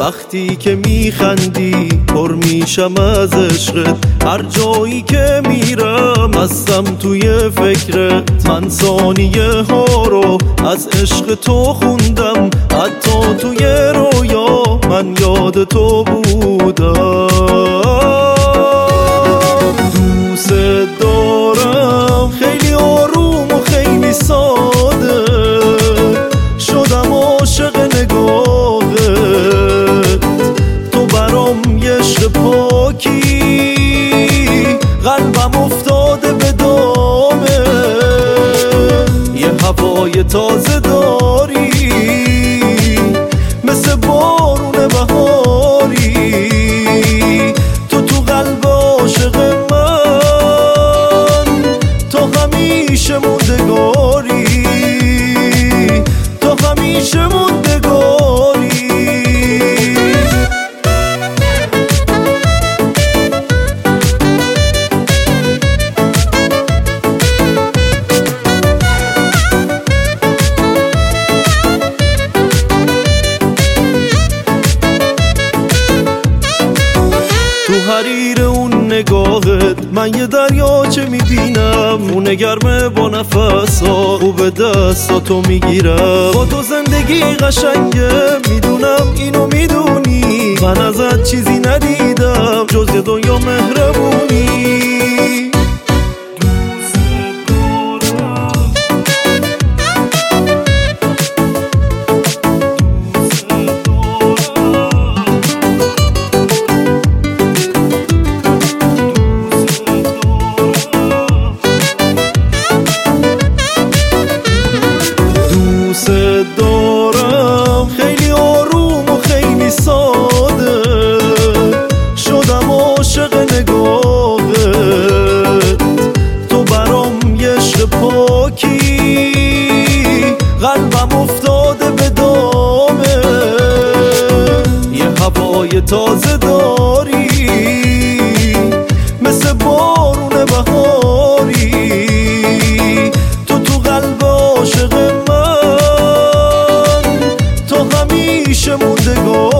وقتی که میخندی پر میشم از عشقت، هر جایی که میرم هستم توی فکرت. من ثانیه ها رو از عشق تو خوندم، حتی توی رویا من یاد تو بودم. دوست دارم خیلی آروم و خیلی ساده، شدم عاشق نگاهت. تو برام یه عشق پاکی، قلبم افتاده به دامه. یه هوای تازه داری مثل بارون بهاری، تو قلب عاشق من، تو همیشه موندگاری، تو همیشه موندگاری. تو حریر اون نگاهت من یه دریاچه میبینم، خونه گرمه با نفسا، خوب دستاتو میگیرم. با تو زندگی قشنگه، میدونم اینو میدونی. من ازت چیزی ندیدم جز یه دنیا مهربونی. دارم خیلی آروم و خیلی ساده، شدم عاشق نگاهت. تو برام یه عشق پاکی، قلبم افتاده به دامه. یه هوای تازه داری مثل بارون بهاری، تو قلب عاشق من، تو همیشه موندگار.